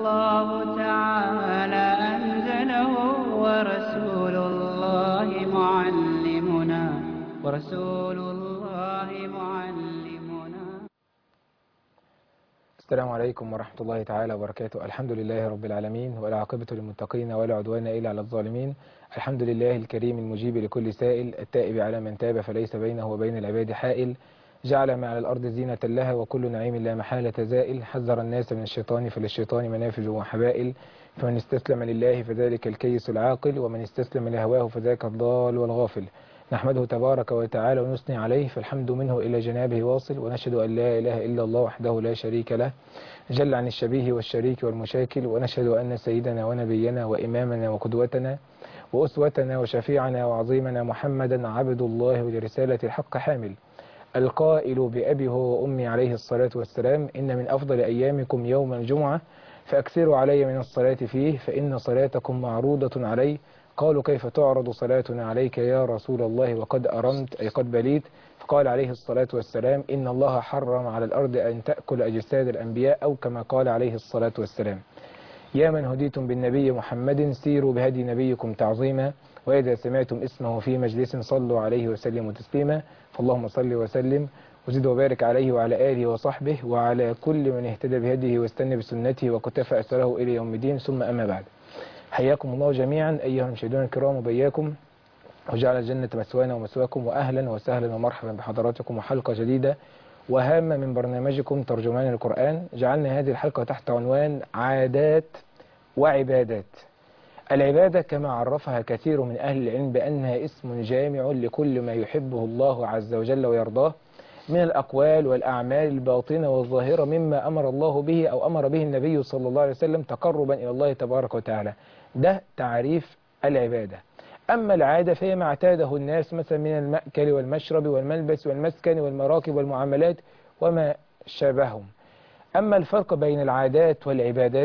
الله تعالى أنزله ورسول الله معلمنا. السلام عليكم ورحمة الله تعالى وبركاته. الحمد لله رب العالمين، والعاقبة للمتقين ولا عدوان إلا على الظالمين. الحمد لله الكريم المجيب لكل سائل، التائب على من تاب فليس بينه وبين العباد حائل. جعل ما على الأرض زينة لها، وكل نعيم لا محالة زائل. حذر الناس من الشيطان فللشيطان منافذ وحبائل. فمن استسلم لله فذلك الكيس العاقل، ومن استسلم لهواه فذاك الضال والغافل. نحمده تبارك وتعالى ونثني عليه، فالحمد منه إلى جنابه واصل، ونشهد أن لا إله إلا الله وحده لا شريك له جل عن الشبيه والشريك والمشاكل. ونشهد أن سيدنا ونبينا وإمامنا وقدوتنا وأسوتنا وشفيعنا وعظيمنا محمدا عبد الله ولرسالة الحق حامل، القائل بأبي هو وأمي عليه الصلاة والسلام: إن من أفضل أيامكم يوم الجمعة، فأكثروا علي من الصلاة فيه، فإن صلاتكم معروضة علي. قالوا: كيف تعرض صلاتنا عليك يا رسول الله وقد أرمت أي قد بليت؟ فقال عليه الصلاة والسلام: إن الله حرم على الأرض أن تأكل أجساد الأنبياء، أو كما قال عليه الصلاة والسلام. يا من هديتم بالنبي محمد، سيروا بهدي نبيكم تعظيما، وإذا سمعتم اسمه في مجلس صلوا عليه وسلموا تسليما. فاللهم صل وسلم وزد وبارك عليه وعلى آله وصحبه وعلى كل من اهتدى بهديه واستنى بسنته وكتف أثره إلى يوم الدين، ثم أما بعد. حياكم الله جميعا أيها المشاهدون الكرام، وبياكم، وجعل الجنة مسوانا ومسواكم، وأهلا وسهلا ومرحبا بحضراتكم، وحلقة جديدة وهامة من برنامجكم ترجمان القرآن. جعلنا هذه الحلقة تحت عنوان عادات وعبادات. العبادة كما عرفها كثير من أهل العلم بأنها اسم جامع لكل ما يحبه الله عز وجل ويرضاه من الأقوال والأعمال الباطنة والظاهرة، مما أمر الله به أو أمر به النبي صلى الله عليه وسلم تقربا إلى الله تبارك وتعالى. ده تعريف العبادة. أما العادة فهي ما اعتاده الناس مثلا من المأكل والمشرب والملبس والمسكن والمراكب والمعاملات وما شابههم. أما الفرق بين العادات والعبادات،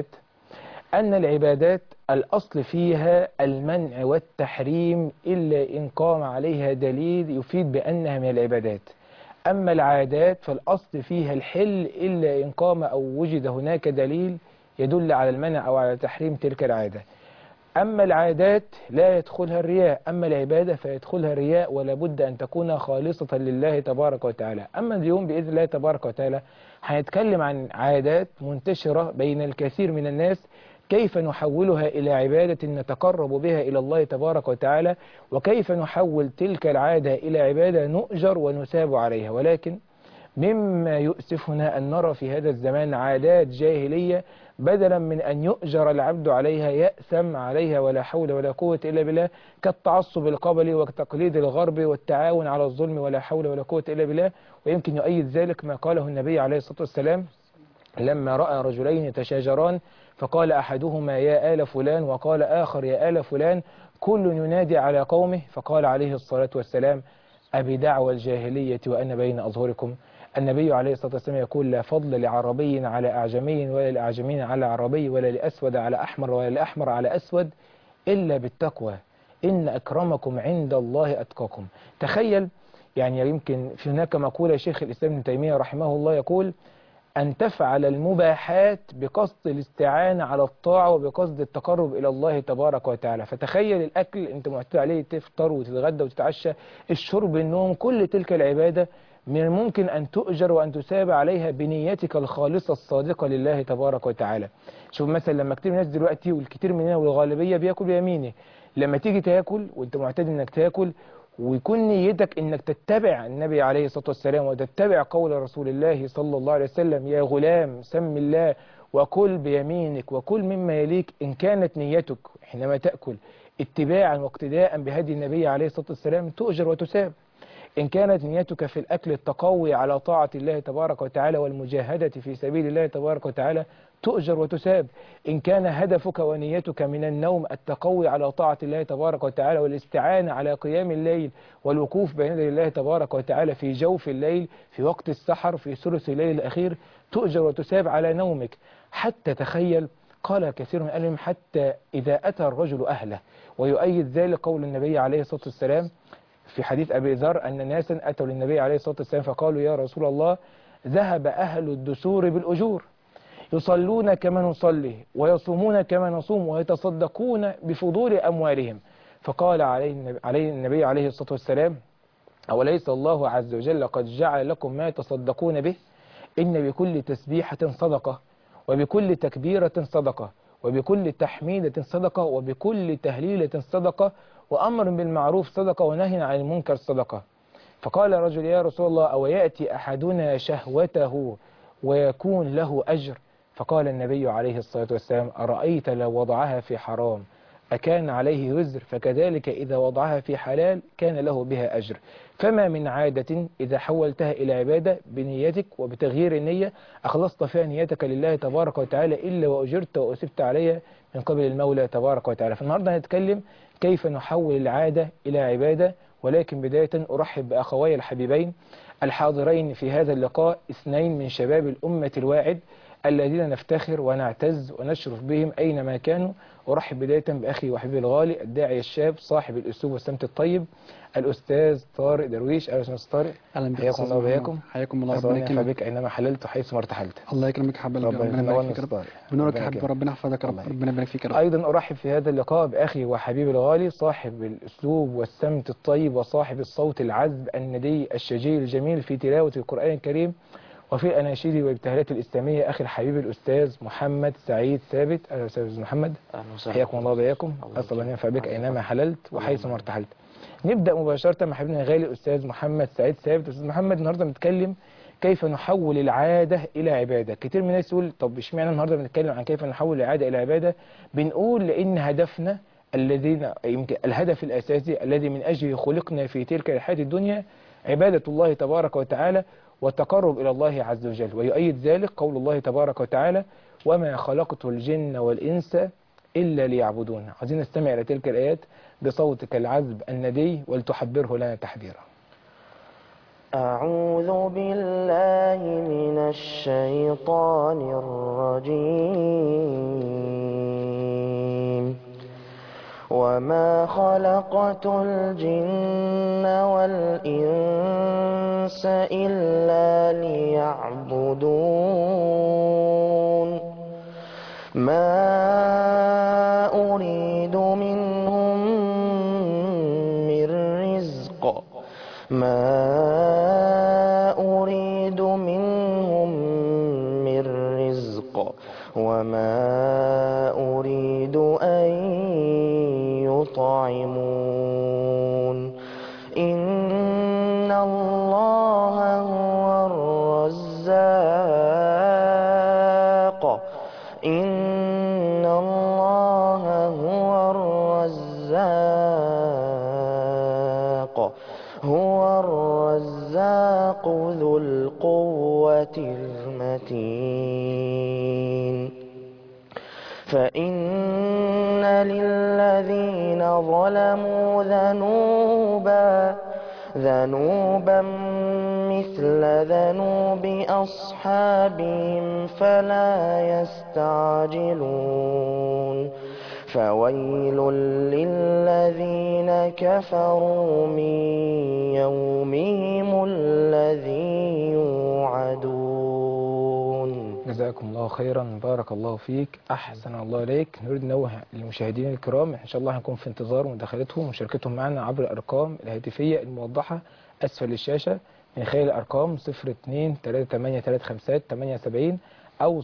أن العبادات الأصل فيها المنع والتحريم إلا إن قام عليها دليل يفيد بأنها من العبادات. أما العادات فالأصل فيها الحل إلا إن قام أو وجد هناك دليل يدل على المنع أو على تحريم تلك العادة. أما العادات لا يدخلها الرياء، أما العبادة فيدخلها الرياء، ولا بد أن تكون خالصة لله تبارك وتعالى. أما اليوم بإذن الله تبارك وتعالى هنتكلم عن عادات منتشرة بين الكثير من الناس، كيف نحولها إلى عبادة نتقرب بها إلى الله تبارك وتعالى، وكيف نحول تلك العادة إلى عبادة نؤجر ونثاب عليها. ولكن مما يؤسفنا أن نرى في هذا الزمان عادات جاهلية، بدلا من أن يؤجر العبد عليها يأثم عليها، ولا حول ولا قوة إلا بالله، كالتعصب القبلي وتقليد الغرب والتعاون على الظلم، ولا حول ولا قوة إلا بالله. ويمكن يؤيد ذلك ما قاله النبي عليه الصلاة والسلام لما رأى رجلين يتشاجران، فقال أحدهما: يا آل فلان، وقال آخر: يا آل فلان، كل ينادي على قومه. فقال عليه الصلاة والسلام: أبي دعوى الجاهلية وأنا بين أظهركم. النبي عليه الصلاة والسلام يقول: لا فضل لعربي على أعجمي، ولا لأعجمي على عربي، ولا لأسود على أحمر، ولا لأحمر على أسود، إلا بالتقوى، إن أكرمكم عند الله أتقاكم. تخيل، يعني يمكن في هناك مقولة شيخ الإسلام ابن تيمية رحمه الله يقول: أن تفعل المباحات بقصد الاستعانة على الطاعة وبقصد التقرب إلى الله تبارك وتعالى. فتخيل الأكل أنت معتاد عليه، تفطر وتتغدى وتتعشى، الشرب، النوم، كل تلك العبادة من الممكن أن تؤجر وأن تثاب عليها بنيتك الخالصة الصادقة لله تبارك وتعالى. شوف مثلا لما كتير من الناس دلوقتي، والكتير مننا والغالبية، بياكل بيمينه. لما تيجي تاكل وأنت معتاد أنك تاكل ويكون نيتك انك تتبع النبي عليه الصلاة والسلام وتتبع قول رسول الله صلى الله عليه وسلم: يا غلام سم الله وكل بيمينك وكل مما يليك. ان كانت نيتك حينما تأكل اتباعا واقتداء بهدي النبي عليه الصلاة والسلام تؤجر وتثاب. إن كانت نيتك في الأكل التقوي على طاعة الله تبارك وتعالى والمجاهدة في سبيل الله تبارك وتعالى تؤجر وتثاب. إن كان هدفك ونيتك من النوم التقوي على طاعة الله تبارك وتعالى والاستعانة على قيام الليل والوقوف بين يدي الله تبارك وتعالى في جوف الليل في وقت السحر في ثلث الليل الأخير، تؤجر وتثاب على نومك. حتى تخيل، قال كثير من أهلهم: حتى إذا أتى الرجل أهله. ويؤيد ذلك قول النبي عليه الصلاة والسلام في حديث أبي ذر أن ناسا أتوا للنبي عليه الصلاة والسلام فقالوا: يا رسول الله، ذهب أهل الدثور بالأجور. يصلون كما نصلي ويصومون كما نصوم ويتصدقون بفضول أموالهم. فقال عليه النبي عليه الصلاة والسلام: أوليس الله عز وجل قد جعل لكم ما تصدقون به؟ إن بكل تسبيحة صدقة، وبكل تكبيرة صدقة، وبكل تحميدة صدقة، وبكل تهليلة صدقة، وأمر بالمعروف صدقة، ونهي عن المنكر صدقة. فقال رجل: يا رسول الله، أو يأتي أحدنا شهوته ويكون له أجر؟ فقال النبي عليه الصلاة والسلام: أرأيت لو وضعها في حرام أكان عليه وزر؟ فكذلك إذا وضعها في حلال كان له بها أجر. فما من عادة إذا حولتها إلى عبادة بنيتك وبتغيير النية أخلصت فيها نيتك لله تبارك وتعالى إلا وأجرت وأسبت عليها من قبل المولى تبارك وتعالى. فالنهاردة هنتكلم كيف نحول العادة إلى عبادة. ولكن بداية أرحب بأخوي الحبيبين الحاضرين في هذا اللقاء، اثنين من شباب الأمة الواعد الذين نفتخر ونعتز ونشرف بهم أينما كانوا. أرحب بداية بأخي وحبيبي الغالي الداعية الشاب صاحب الأسلوب والسمت الطيب الأستاذ طارق درويش. أهلا وسهلا طارق. اهلا بك حياكم الله وبياكم. حياكم الله، ربنا ربنا ينفع يكرمك. بك أينما حللت وحيث ما ارتحلت. الله يكرمك يا حبيبي، ربنا يبارك فيك يا رب. بنورك يا حبيبي، ربنا يحفظك يا رب، ربنا يبارك فيك يا رب. أيضا أرحب في هذا اللقاء بأخي وحبيبي الغالي صاحب الأسلوب والسمت الطيب وصاحب الصوت العذب الندي الشجي الجميل في تلاوة القرآن الكريم وفي الأناشيد والابتهالات الإسلامية، أخي الحبيب الأستاذ محمد سعيد ثابت. أهلا وسهلا أستاذ محمد. حياكم الله وبياكم. أسأل أن ينفع بك أينما حللت وحيث ما ارتحلت. نبدأ مباشرة مع حبيبنا الغالي الأستاذ محمد سعيد ثابت. أستاذ محمد، النهارده بنتكلم كيف نحول العادة إلى عبادة. كتير من الناس يقول طب اشمعنى النهارده بنتكلم عن كيف نحول العادة إلى عبادة؟ بنقول لأن هدفنا يمكن الهدف الأساسي الذي من أجله خلقنا في تلك الحياة الدنيا عبادة الله تبارك وتعالى والتقرب إلى الله عز وجل. ويؤيد ذلك قول الله تبارك وتعالى: وما خلقت الجن والإنس إلا ليعبدون. عايزين نستمع إلى تلك الآيات بصوتك العذب الندي ولتحبره لنا تحبيرا. أعوذ بالله من الشيطان الرجيم. وما خلقت الجن والإنس إلا ليعبدون ما أريد منهم من رزق وما أريد أن يطعمون إن الله هو الرزاق إن الله هو الرزاق ذو القوة المتين. فإن للذين ظلموا ذنوبا مثل ذنوب أصحابهم فلا يستعجلون. فويل للذين كفروا من يومهم الذي يوعدون. جزاكم الله خيرا، بارك الله فيك، أحسن الله إليك. نريد ننوه للمشاهدين الكرام إن شاء الله هنكون في انتظار مداخلتهم ومشاركتهم معنا عبر الأرقام الهاتفية الموضحة أسفل الشاشة من خلال الأرقام 02-3835-870 أو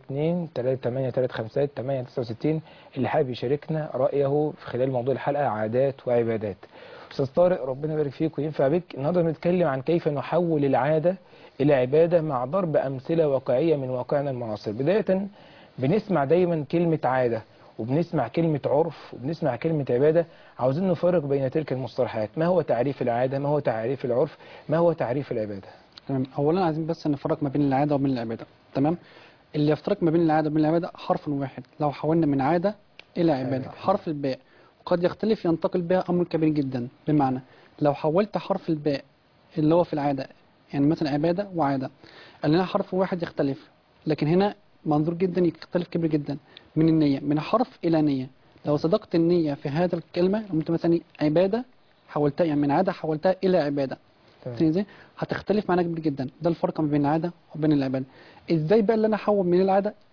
02-3835-869 اللي حابب يشاركنا رأيه في خلال موضوع الحلقة عادات وعبادات. أستاذ طارق، ربنا يبارك فيك وينفع بك. النهارده بنتكلم عن كيف نحول العادة إلى عبادة مع ضرب أمثلة واقعية من واقعنا المعاصر. بداية بنسمع دايما كلمة عادة وبنسمع كلمة عرف وبنسمع كلمة عبادة. عاوزين نفرق بين تلك المصطلحات. ما هو تعريف العادة؟ ما هو تعريف العرف؟ ما هو تعريف العبادة؟ تمام. اولا عايزين بس نفرق ما بين العاده وبين العباده. تمام. اللي يفترق ما بين العاده وبين العباده حرف واحد. لو حولنا من عاده الى عباده حرف الباء، وقد يختلف ينتقل بها امر كبير جدا. بمعنى لو حولت حرف الباء اللي هو في العاده، يعني مثلا عباده وعاده، اللي هنا حرف واحد يختلف، لكن هنا منظور جدا يختلف كبير جدا. من النيه، من حرف الى نيه. لو صدقت النيه في هذا الكلمه، انت مثلا عباده حولتها، يعني من عاده حولتها الى عباده، ازاي هتختلف معانا كبير جدا. ده الفرق ما بين العاده وبين العباده. ازاي بقى اللي انا احول من العاده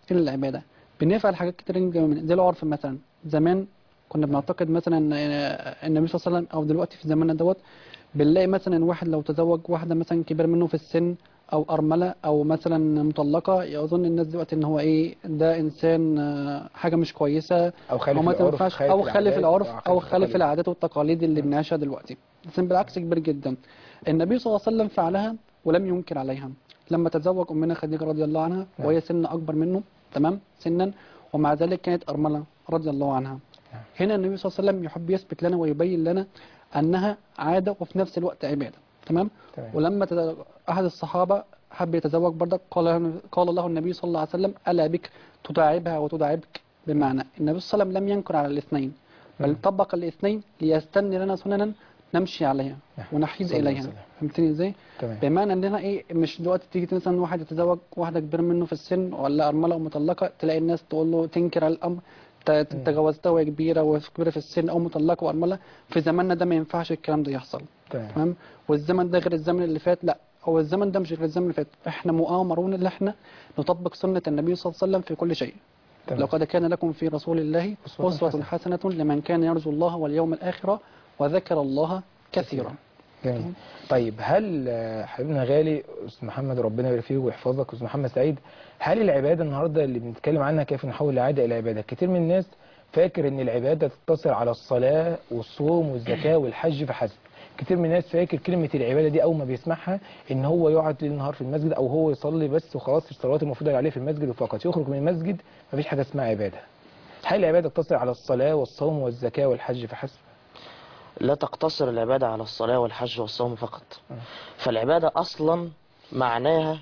إلى العبادة. بنفعل حاجات كتير جدا زي العرف مثلا. زمان كنا بنعتقد مثلا ان النبي صلى الله عليه وسلم، او دلوقتي في زماننا دوت بنلاقي مثلا واحد لو تزوج واحده مثلا كبيره منه في السن، او ارمله، او مثلا مطلقه، يظن الناس دلوقتي ان هو ايه ده انسان حاجه مش كويسه، او خالف ما العرف، ينفعش، او خالف العرف، او خالف التقاليد. العادات والتقاليد اللي بنعيشها دلوقتي. بس بالعكس كبير جدا. النبي صلى الله عليه وسلم فعلها ولم ينكر عليها. لما تزوج امنا خديجه رضي الله عنها وهي سن اكبر منه تمام سنا، ومع ذلك كانت ارمله رضي الله عنها. هنا النبي صلى الله عليه وسلم يحب يثبت لنا ويبين لنا انها عاده وفي نفس الوقت عباده. تمام. ولما احد الصحابه حب يتزوج برضك قال له النبي صلى الله عليه وسلم الا بك تداعبها وتداعبك. بمعنى النبي صلى الله عليه وسلم لم ينكر على الاثنين، بل طبق الاثنين ليستن لنا سننا نمشي عليها ونحيد اليها. فهمتني ازاي؟ بمعنى اننا ايه، مش دلوقتي تيجي مثلا واحد يتزوج واحده كبيره منه في السن ولا ارمله ومطلقه، تلاقي الناس تقول له تنكر على الامر، تجوزتها وهي كبيره وكبيره في السن او مطلقه وارمله. في زماننا ده ما ينفعش الكلام ده يحصل. تمام. والزمن ده غير الزمن اللي فات. لا، هو الزمن ده مش غير الزمن اللي فات. احنا مؤامرون ان احنا نطبق سنه النبي صلى الله عليه وسلم في كل شيء. لقد كان لكم في رسول الله أسوة حسنة لمن كان يرجو الله واليوم الآخر وذكر الله كثيرا. جميل. طيب هل حبيبنا غالي أستاذ محمد ربنا يبارك فيه ويحفظك أستاذ محمد سعيد، هل العبادة النهاردة اللي بنتكلم عنها كيف نحول العادة إلى عبادة؟ كتير من الناس فاكر إن العبادة تقتصر على الصلاة والصوم والزكاة والحج فحسب. كتير من الناس فاكر كلمة العبادة دي أول ما بيسمعها إن هو يقعد ليل نهار في المسجد، أو هو يصلي بس وخلاص الصلوات المفروضة عليه في المسجد وفقط، يخرج من المسجد مفيش حاجة اسمها عبادة. هل العبادة تقتصر على الصلاة والصوم والزكاة والحج فحسب؟ لا تقتصر العبادة على الصلاة والحج والصوم فقط. فالعبادة أصلا معناها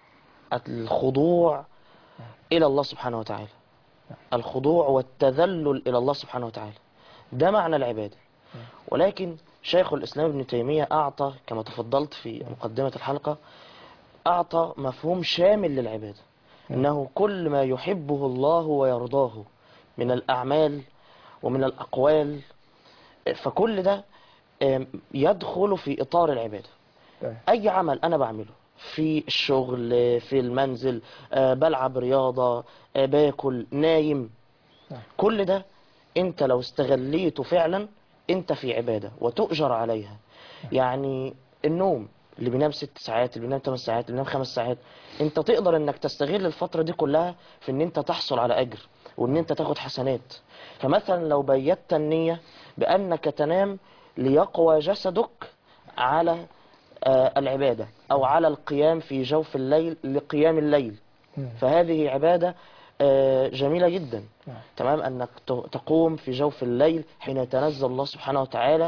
الخضوع إلى الله سبحانه وتعالى، الخضوع والتذلل إلى الله سبحانه وتعالى، ده معنى العبادة. ولكن شيخ الإسلام ابن تيمية أعطى كما تفضلت في مقدمة الحلقة، أعطى مفهوم شامل للعبادة، إنه كل ما يحبه الله ويرضاه من الأعمال ومن الأقوال، فكل ده يدخل في إطار العبادة. أي عمل أنا بعمله في الشغل، في المنزل، بلعب رياضة، باكل، نايم، كل ده أنت لو استغليته فعلا أنت في عبادة وتؤجر عليها. يعني النوم، اللي بينام 6 ساعات، اللي بينام 8 ساعات، اللي بينام 5 ساعات، أنت تقدر أنك تستغل الفترة دي كلها في أن أنت تحصل على أجر وأن أنت تاخد حسنات. فمثلا لو بيت النية بأنك تنام ليقوى جسدك على العبادة، أو على القيام في جوف الليل لقيام الليل، فهذه عبادة جميلة جدا. تمام، أنك تقوم في جوف الليل حين يتنزل الله سبحانه وتعالى،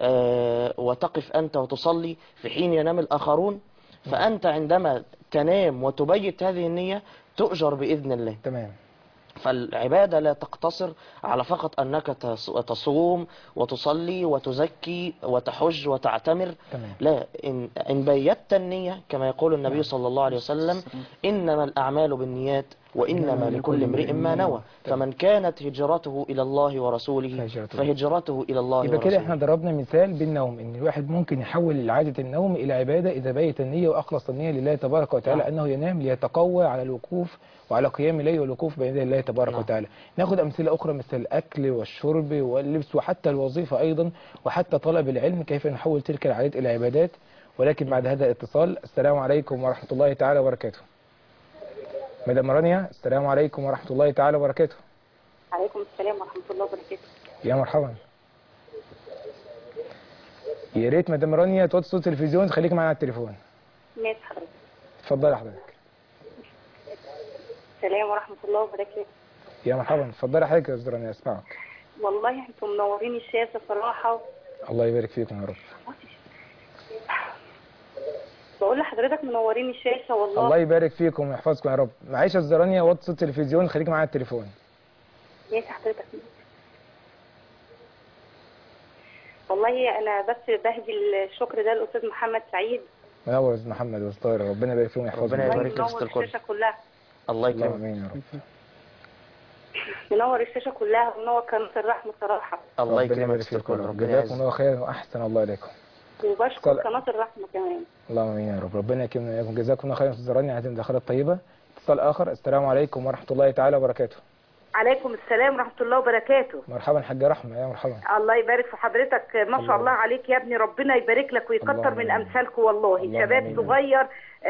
وتقف أنت وتصلي في حين ينام الآخرون، فأنت عندما تنام وتبيت هذه النية تؤجر بإذن الله. تمام. فالعبادة لا تقتصر على فقط أنك تصوم وتصلي وتزكي وتحج وتعتمر. تمام. لا، إن بيت النية كما يقول النبي صلى الله عليه وسلم إنما الأعمال بالنيات وإنما لكل امرئ ما نوى، فمن كانت هجرته إلى الله ورسوله فهجرته إلى الله ورسوله. يبقى كده احنا ضربنا مثال بالنوم، ان الواحد ممكن يحول عادة النوم إلى عبادة إذا بيت النية وأخلص النية لله تبارك وتعالى أنه ينام ليتقوى على الوقوف وعلى قيام الليل والوقوف بين يدي الله تبارك وتعالى. ناخد أمثلة أخرى مثل الأكل والشرب واللبس وحتى الوظيفة أيضا وحتى طلب العلم، كيف نحول تلك العادات إلى عبادات. ولكن بعد هذا الاتصال، السلام عليكم ورحمة الله تعالى وبركاته. مدام رانيا، السلام عليكم ورحمة الله تعالى وبركاته. عليكم السلام ورحمة الله وبركاته. يا مرحبا. يا ريت مدام رانيا توطي صوت التلفزيون، خليك معانا على التليفون. ماشي حضرتك. اتفضلي حضرتك. السلام ورحمة الله وبركاته. يا مرحبا، اتفضلي حضرتك يا استاذ رانيا، اسمعك. والله انتم منورين الشاشة صراحة. الله يبارك فيكم يا رب. بقول لحضرتك منورين الشاشة والله. الله يبارك فيكم ويحفظكم يا رب. معلش يا استاذ رانيا وطي صوت التلفزيون، خليك معايا على التليفون. ماشي حضرتك. والله انا بس بهدي الشكر ده للاستاذ محمد سعيد. منور يا استاذ محمد وستار، ربنا يبارك فيهم ويحفظهم. ربنا يبارك في منور الشاشة كلها. الله يكرمك. يكرمك. امين يا رب. منور الشاشة كلها ومنور قناة الرحمة صراحة. الله ربنا يكرمك يبارك في الكل. فيكم. ربنا جزاكم الله خيرا واحسن الله اليكم. وبشكر قناة الرحمة كمان. اللهم امين يا رب. ربنا يكرمنا وياكم. جزاكم الله خيرا يا استاذ رانيا على هذه المداخلة الطيبة. اتصال آخر. السلام عليكم ورحمة الله تعالى وبركاته. عليكم السلام ورحمة الله وبركاته. مرحبا حاجة رحمة، يا مرحبا. الله يبارك في حضرتك، ما شاء الله عليك يا ابني، ربنا يبارك لك ويكتر من أمثالكم والله. شباب صغير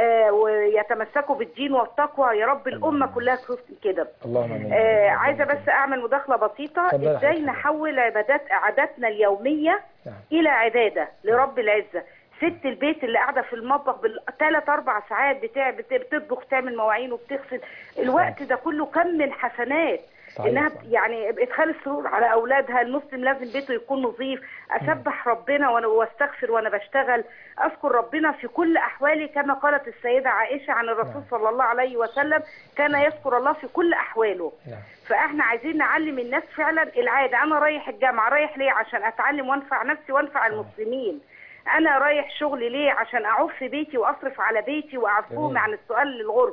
ويتمسكوا بالدين والتقوى يا رب، الأمة كلها تكون كده. اللهم امين. عايزة بس أعمل مداخلة بسيطة. إزاي نحول عاداتنا اليومية إلى عبادة لرب العزة؟ ست البيت اللي قاعده في المطبخ بالثلاث 4 ساعات بتطبخ، تعمل مواعين وبتغسل، الوقت ده كله كم من حسنات. انها يعني ادخال السرور على اولادها. المسلم لازم بيته يكون نظيف. اسبح ربنا واستغفر وانا بشتغل، اذكر ربنا في كل احوالي، كما قالت السيده عائشه عن الرسول صلى الله عليه وسلم كان يذكر الله في كل احواله. فاحنا عايزين نعلم الناس فعلا العاده. انا رايح الجامعه، رايح ليه؟ عشان اتعلم وانفع نفسي وانفع المسلمين. أنا رايح شغلي ليه؟ عشان أعوف في بيتي وأصرف على بيتي وأعفوهم عن السؤال للغرب.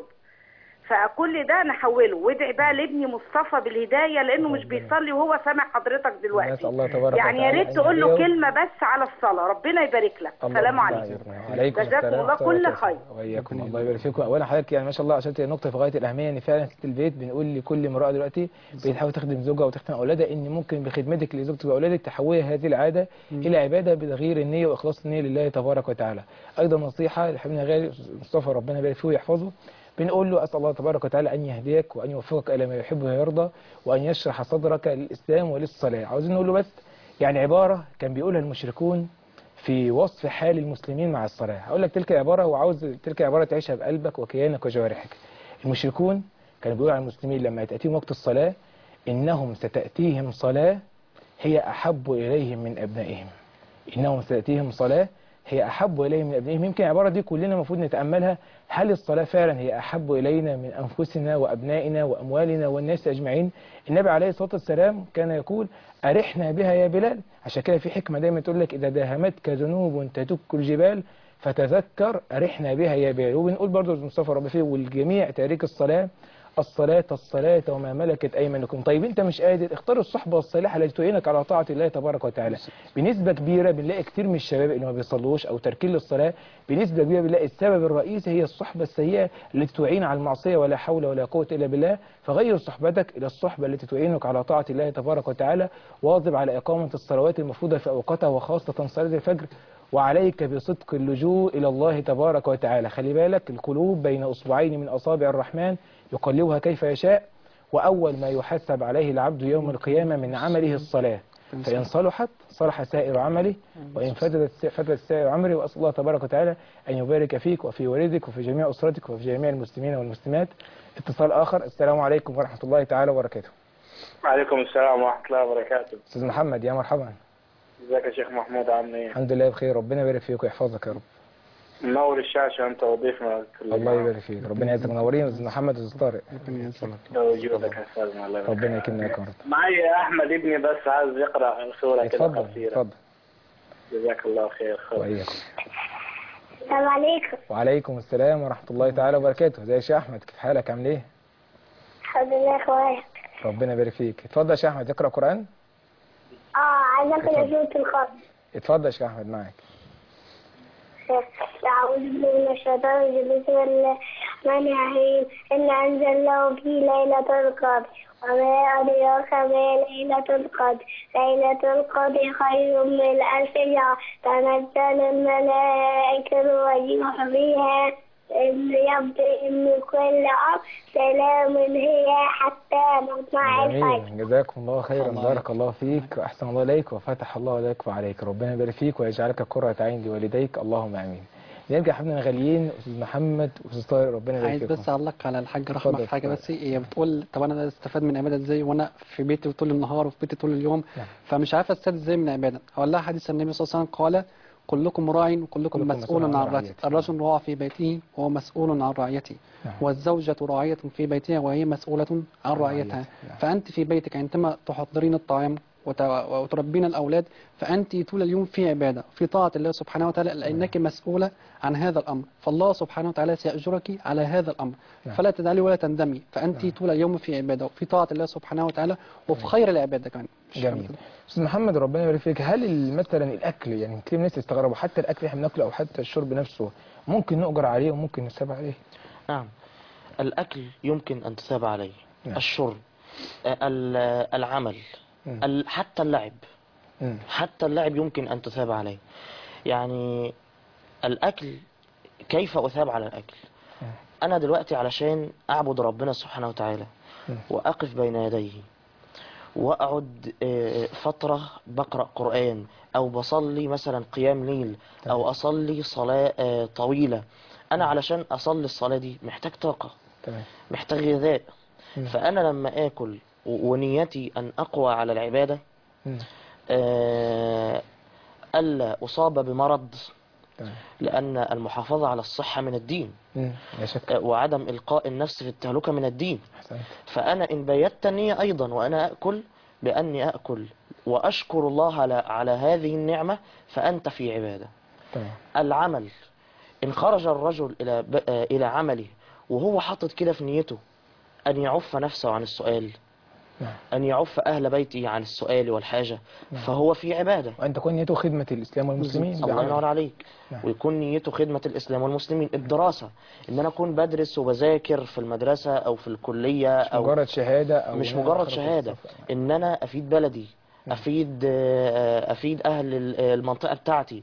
فكل ده نحوله. وادعي بقى لابني مصطفى بالهداية، لأنه مش بيصلي وهو سامع حضرتك دلوقتي. يعني يا ريت تقول له كلمة بس على الصلاة. ربنا يبارك لك. السلام عليكم. جزاكم الله كل خير. وإياكم الله يبارك فيكم. أولا حضرتك يعني ما شاء الله أشرت نقطة في غاية الأهمية، إن فعلا ست البيت بنقول لكل امرأة دلوقتي بتحاول تخدم زوجها وتخدم أولادها، إن ممكن بخدمتك لزوجتك وأولادك تحولي هذه العادة إلى عبادة بتغيير النية وإخلاص النية لله تبارك وتعالى. أيضا نصيحة لحبيبنا غالي مصطفى ربنا يبارك فيه ويحفظه، بنقول له أسأل الله تبارك وتعالى أن يهديك وأن يوفقك إلى ما يحب ويرضى وأن يشرح صدرك للإسلام وللصلاة. عاوزين نقول له بس يعني عبارة كان بيقولها المشركون في وصف حال المسلمين مع الصلاة. هقول لك تلك العبارة، وعاوز تلك العبارة تعيشها بقلبك وكيانك وجوارحك. المشركون كانوا بيقولوا على المسلمين لما تأتيهم وقت الصلاة إنهم ستأتيهم صلاة هي أحب إليهم من أبنائهم. إنهم ستأتيهم صلاة هي أحب إليهم من أبنائهم. يمكن العبارة دي كلنا المفروض نتأملها. هل الصلاة فعلا هي أحب إلينا من أنفسنا وأبنائنا وأموالنا والناس أجمعين؟ النبي عليه الصلاة والسلام كان يقول أرحنا بها يا بلال. عشان كده في حكمة دايما تقول لك إذا داهمتك ذنوب تدك الجبال فتذكر أرحنا بها يا بلال. وبنقول برضو مصطفى ربي فيه والجميع تاريك الصلاة الصلاة وما ملكت أيمانكم. طيب أنت مش قادر، اختار الصحبة الصالحة التي تعينك على طاعة الله تبارك وتعالى. بنسبة كبيرة بنلاقي كتير من الشباب اللي ما بيصلوش أو تركين للصلاة، بنسبة كبيرة بنلاقي السبب الرئيسي هي الصحبة السيئة التي تعين على المعصية، ولا حول ولا قوة إلا بالله. فغير صحبتك إلى الصحبة التي تعينك على طاعة الله تبارك وتعالى، واظب على إقامة الصلوات المفروضة في أوقاتها وخاصة صلاة الفجر، وعليك بصدق اللجوء إلى الله تبارك وتعالى. خلي بالك القلوب بين أصبعين من أصابع الرحمن يقلبها كيف يشاء، وأول ما يحسب عليه العبد يوم القيامة من عمله الصلاة، فإن صلحت صلح سائر عمله، وإن فسدت سائر عمله. وأسأل الله تبارك وتعالى أن يبارك فيك وفي والدك وفي جميع أسرتك وفي جميع المسلمين والمسلمات. اتصال آخر. السلام عليكم ورحمة الله تعالى وبركاته. وعليكم السلام ورحمة الله وبركاته. أستاذ محمد، يا مرحبا. ازيك يا شيخ محمود، عامل ايه؟ الحمد لله بخير، ربنا يبارك فيك ويحفظك يا رب. منور الشاشة انت وضيفنا. الله يبارك فيك، ربنا يعزك. منورين استاذ محمد واستاذ طارق. وجودك يا استاذنا، الله يبارك. ربنا يكرمك. معي احمد ابني بس عايز يقرا سورة كده قصيرة. اتفضل. جزاك الله خير. وإياكم. السلام عليكم. وعليكم السلام ورحمة الله تعالى وبركاته. ازيك يا شيخ احمد، كيف حالك، عامل ايه؟ الحمد لله كويس. ربنا يبارك فيك. اتفضل يا شيخ احمد، تقرا قرآن؟ عايز اقرا سورة الخمس. اتفضل يا شيخ احمد، معاك. أعوذ بالله من الشيطان الرجيم. بسم الله الرحمن الرحيم. إن أنزلناه في ليلة القدر وما أدراك ما ليلة القدر. ليلة القدر خير من 1000 شهر. تنزل الملائكة والروح فيها يبدأ من كل أمر. سلام هي حتى مطلع الفجر. جزاكم الله خيرا، بارك الله فيك وأحسن الله إليك وفتح الله عليك وعليك. ربنا يبارك فيك ويجعلك قرة عين لوالديك، اللهم آمين. نرجع حبيبنا غاليين أستاذ محمد وأستاذ طارق، ربنا يبارك فيكم. عايز بس أعلق على الحاج رحمة في حاجة بس. هي بتقول طب أنا استفاد من العبادة إزاي وأنا في بيتي طول النهار وفي بيتي طول اليوم؟ فمش عارفة استفاد إزاي من العبادة. هقول لها حديث النبي صلى الله عليه وسلم قال كلكم راع وكلكم مسؤول عن رعيته. الرجل راع في بيته وهو مسؤول عن رعيته، والزوجة راعية في بيتها وهي مسؤولة عن رعيتها. فأنت في بيتك عندما تحضرين الطعام وتربين الأولاد فأنت طول اليوم في عبادة في طاعة الله سبحانه وتعالى، لأنك مسؤولة عن هذا الأمر، فالله سبحانه وتعالى سيأجرك على هذا الأمر. فلا تدعي ولا تندمي، فأنت طول اليوم في عبادة وفي طاعة الله سبحانه وتعالى وفي خير العبادة كمان. جميل. أستاذ محمد ربنا يبارك فيك، هل مثلا الأكل يعني كتير الناس يستغربوا حتى الأكل احنا بناكله أو حتى الشرب نفسه ممكن نؤجر عليه وممكن نساب عليه؟ نعم. الأكل يمكن أن تثاب عليه، نعم. الشرب، العمل، حتى اللعب، حتى اللعب يمكن أن تثاب عليه. يعني الأكل، كيف أثاب على الأكل؟ أنا دلوقتي علشان أعبد ربنا سبحانه وتعالى وأقف بين يديه وأقعد فترة بقرأ قرآن أو بصلي مثلا قيام ليل أو أصلي صلاة طويلة، أنا علشان أصلي الصلاة دي محتاج طاقة، محتاج غذاء. فأنا لما آكل ونيتي أن أقوى على العبادة، ألا أصاب بمرض، لأن المحافظة على الصحة من الدين، وعدم إلقاء النفس في التهلكة من الدين. فأنا إن بيت النية أيضا وأنا أكل بأني أكل وأشكر الله على هذه النعمة، فأنت في عبادة. العمل، إن خرج الرجل إلى عمله وهو حاطط كده في نيته أن يعف نفسه عن السؤال، أن يعف أهل بيته عن السؤال والحاجة، فهو في عبادة. وأن تكون نيته خدمة الإسلام والمسلمين. الله ينور عليك. ويكون نيته خدمة الإسلام والمسلمين. الدراسة، إن أنا أكون بدرس وبذاكر في المدرسة أو في الكلية، مش مجرد شهادة، أو مش مجرد شهادة، إن أنا أفيد بلدي، أفيد أهل المنطقة بتاعتي،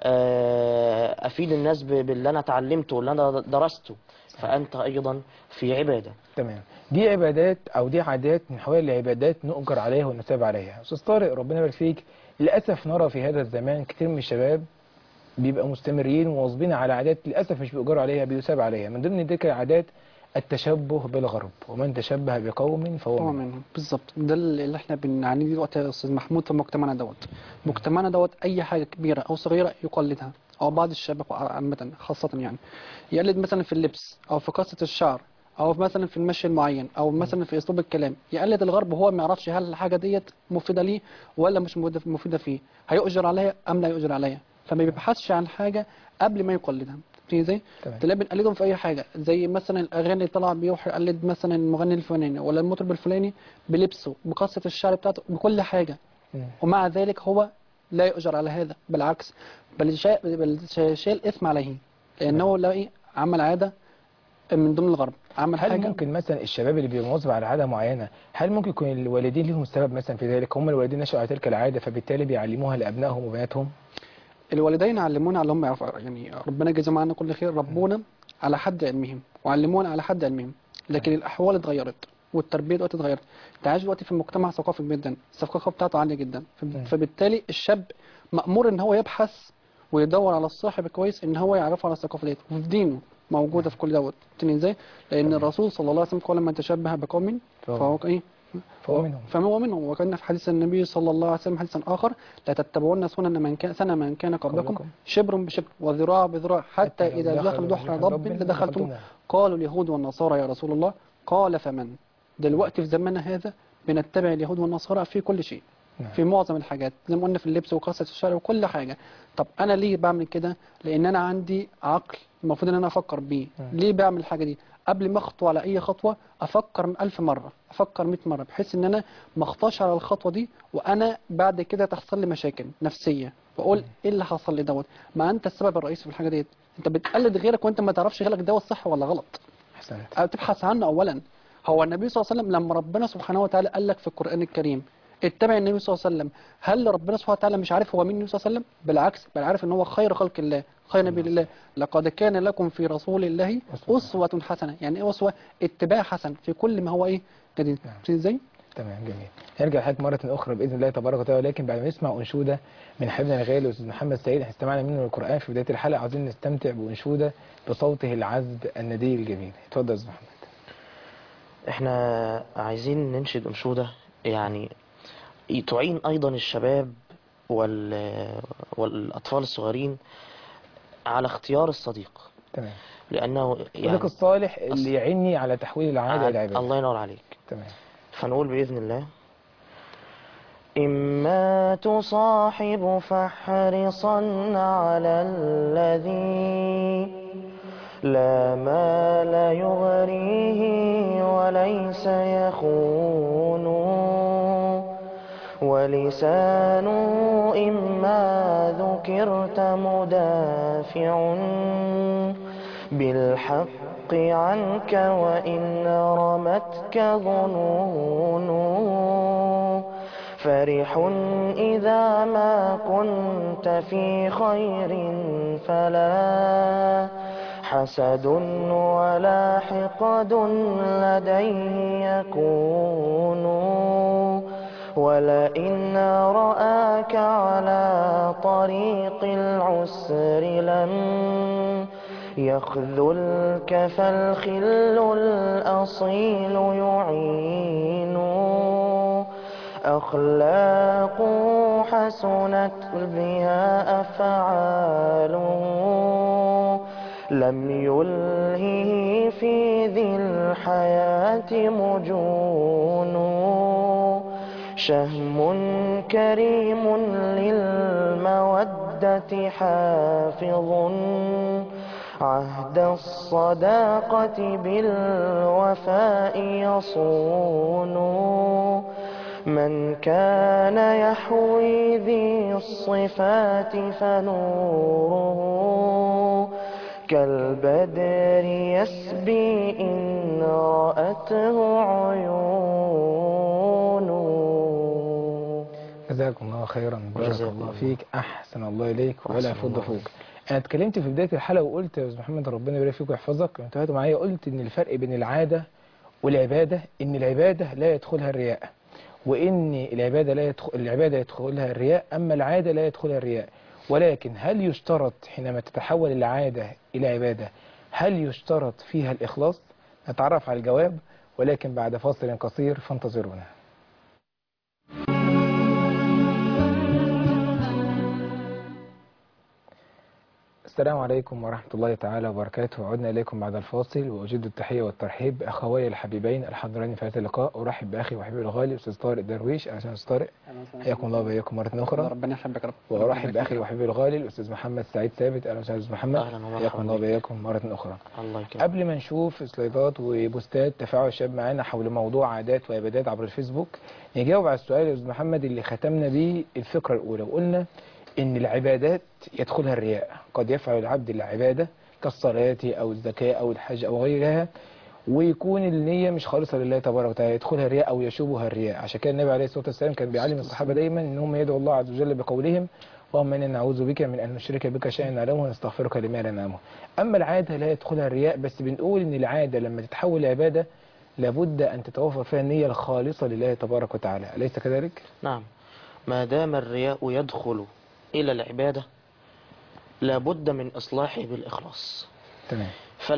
أفيد الناس باللي أنا تعلمته واللي أنا درسته، فأنت أيضا في عبادة. تمام. دي عبادات أو دي عادات من حوالي العبادات نؤجر عليها ونثاب عليها. أستاذ طارق، ربنا يبارك فيك، للأسف نرى في هذا الزمان كتير من الشباب بيبقى مستمرين وواظبين على عادات للأسف مش بيؤجروا عليها، بيثاب عليها. من ضمن تلك العادات التشبه بالغرب، ومن تشبه بقوم فهو منهم. بالظبط، ده اللي احنا بنعانيه دلوقتي يا استاذ محمود في مجتمعنا دوت. مجتمعنا دوت اي حاجه كبيره او صغيره يقلدها، او بعض الشباب عامه خاصه يعني يقلد مثلا في اللبس او في قصه الشعر او مثلا في المشي المعين او مثلا في اسلوب الكلام، يقلد الغرب وهو ما يعرفش هل الحاجه ديت مفيده ليه ولا مش مفيده فيه، هيؤجر عليها ام لا يؤجر عليها، فما بيبحثش عن حاجه قبل ما يقلدها. زي تلاقي بنقلدهم في اي حاجه، زي مثلا الاغاني اللي طلع بيروح يقلد مثلا المغني الفلاني ولا المطرب الفلاني بلبسه بقصه الشعر بتاعته بكل حاجه، ومع ذلك هو لا يؤجر على هذا، بالعكس بل شايل اسم عليه، لانه لا عمل عاده من ضمن الغرب، عمل هل حاجه. ممكن مثلا الشباب اللي بيبقى مواظب على عاده معينه، هل ممكن يكون الوالدين لهم السبب مثلا في ذلك؟ هم الوالدين نشأوا على تلك العاده فبالتالي بيعلموها لابنائهم وبناتهم؟ الوالدين علمونا على هم يعرفوا، يعني ربنا يجزاهم عنا كل خير، ربونا على حد علمهم وعلمونا على حد علمهم، لكن الاحوال اتغيرت والتربيه دلوقتي اتغيرت. انت عايش دلوقتي في مجتمع ثقافي جدا، الثقافه بتاعته عاليه جدا، فبالتالي الشاب مأمور ان هو يبحث ويدور على الصاحب كويس ان هو يعرفه على الثقافه ديت، وفي دينه موجوده في كل دوت. ازاي؟ لان الرسول صلى الله عليه وسلم قال: من تشبه بقوم فهو فهو منهم. وكان في حديث النبي صلى الله عليه وسلم حديثا آخر: لا تتبعون سنة من كان قبلكم شبر بشبر وذراع بذراع حتى إذا دخلوا جحر ضب لدخلتم. قالوا اليهود والنصارى يا رسول الله، قال فمن؟ دلوقتي في زماننا هذا بنتبع اليهود والنصارى في كل شيء، في معظم الحاجات زي ما قلنا، في اللبس وقصة الشعر وكل حاجة. طب أنا ليه بعمل كده؟ لأن أنا عندي عقل المفروض أن أنا أفكر بيه. ليه بعمل الحاجة دي؟ قبل ما أخطو على أي خطوة أفكر 1000 مرة، أفكر 100 مرة، بحيث أن أنا ما أخطاش على الخطوة دي وأنا بعد كده تحصل لي مشاكل نفسية وأقول إيه اللي حصل لي دوت. ما أنت السبب الرئيسي في الحاجة ديت، أنت بتقلد غيرك وأنت ما تعرفش غيرك دوت صح ولا غلط. تبحث عنه أولا. هو النبي صلى الله عليه وسلم لما ربنا سبحانه وتعالى قال لك في القرآن الكريم اتبع النبي صلى الله عليه وسلم، هل ربنا سبحانه وتعالى مش عارف هو مين النبي صلى الله عليه وسلم؟ بالعكس، بل عارف ان هو خير خلق الله، خير نبي الله. لقد كان لكم في رسول الله أسوة حسنة. يعني ايه أسوة؟ اتباع حسن في كل ما هو ايه جديد. ازاي؟ تمام، جميل. نرجع لحضرتك مرة أخرى بإذن الله تبارك وتعالى، لكن بعد ما نسمع أنشودة من حبيبنا الغالي الأستاذ محمد سعيد استمعنا منه القرآن في بداية الحلقة، عايزين نستمتع بأنشودة بصوته العذب الندي الجميل. اتفضل يا أستاذ محمد. احنا عايزين ننشد أنشودة يعني تعين أيضا الشباب والأطفال الصغيرين على اختيار الصديق. تمام. لأنه يعني الصديق الصالح اللي يعيني على تحويل العادة إلى عبادة. الله ينور عليك. تمام. فنقول بإذن الله: إما تصاحب فاحرصا على الذي لا مال يغريه وليس يخون، ولسان إما ذكرت مدافع بالحق عنك وإن رمتك ظنون فرح إذا ما كنت في خير فلا حسد ولا حقد لديه يكون ولئن رآك على طريق العسر لم يخذلك فالخل الأصيل يعين أخلاق حسنت بها أفعاله لم يلهه في ذي الحياة مجون شهم كريم للمودة حافظ عهد الصداقة بالوفاء يصون من كان يحوي ذي الصفات فنوره كالبدر يسبي إن رأته عيون. جزاكم الله خيرا، بارك الله فيك، أحسن الله إليك ولا يفض فوق. أنا اتكلمت في بداية الحلقة وقلت يا أستاذ محمد ربنا يبارك فيك ويحفظك، انتهيتوا معايا، قلت إن الفرق بين العادة والعبادة إن العبادة لا يدخلها الرياء، وإن العبادة يدخلها الرياء، أما العادة لا يدخلها الرياء. ولكن هل يشترط حينما تتحول العادة إلى عبادة هل يشترط فيها الإخلاص؟ نتعرف على الجواب ولكن بعد فاصل قصير فانتظرونا. السلام عليكم ورحمة الله تعالى وبركاته. عدنا إليكم بعد الفاصل، وأجد التحية والترحيب بأخوي الحبيبين الحاضرين في هذا اللقاء. أرحب بأخي وحبيبي الغالي أستاذ طارق درويش. أهلا أستاذ طارق، حياكم الله وبياكم مرة أخرى. ربنا يحبك يا رب. وأرحب بأخي وحبيبي الغالي الأستاذ محمد سعيد ثابت. أهلا أستاذ محمد، حياكم الله وبياكم مرة أخرى. قبل ما نشوف سلايدات وبوستات تفاعل الشباب معانا حول موضوع عادات وعبادات عبر الفيسبوك، نجاوب على السؤال يا أستاذ محمد اللي ختمنا به الفقرة الأولى، وقلنا إن العبادات يدخلها الرياء. قد يفعل العبد العبادة كالصلاة أو الزكاة أو الحج أو غيرها ويكون النية مش خالصة لله تبارك وتعالى، يدخلها الرياء أو يشوبها الرياء. عشان كده النبي عليه الصلاة والسلام كان بيعلم الصحابة دايما إنهم يدعوا الله عز وجل بقولهم اللهم إنا نعوذ بك من أن نشرك بك شيئا نعلمه ونستغفرك لما لا نعلمه. أما العادة لا يدخلها الرياء، بس بنقول إن العادة لما تتحول لعبادة لابد أن تتوفر فيها النية الخالصة لله تبارك وتعالى، أليس كذلك؟ نعم، ما دام الرياء يدخل إلى العبادة لابد من إصلاحه بالإخلاص. تمام.